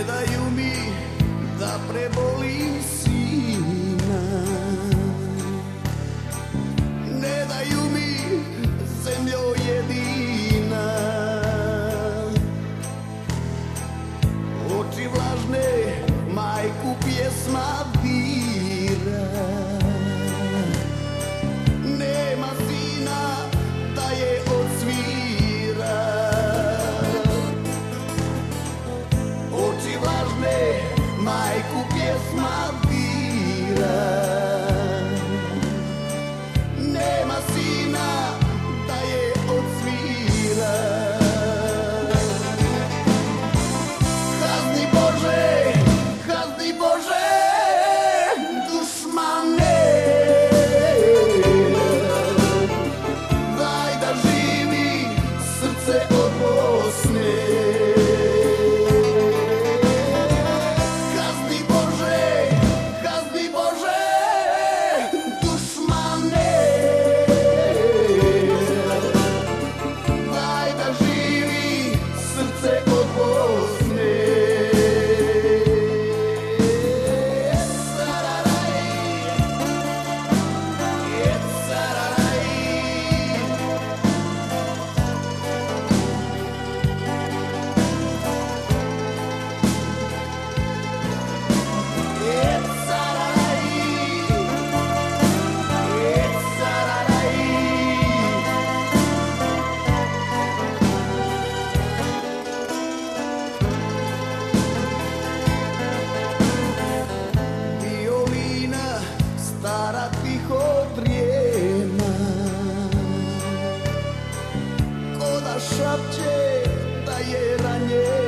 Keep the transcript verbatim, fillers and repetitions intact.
Ne daju mi da prebolim sina, ne daju mi zemljo jedina. Oči vlažne majku pjesma dira, nema sina da je odsvira. Oči vlažne majku pjesma dira, nema sina da je odsvira. Kazni Bože, kazni Bože, dušmane, daj da živi srce od Bosne. Kazni Bože, kazni Bože, dušmane, daj da živi srce od Bosne. Sararaj, sararaj, violina stara tiho drijema, ko da šapće da je ranjena.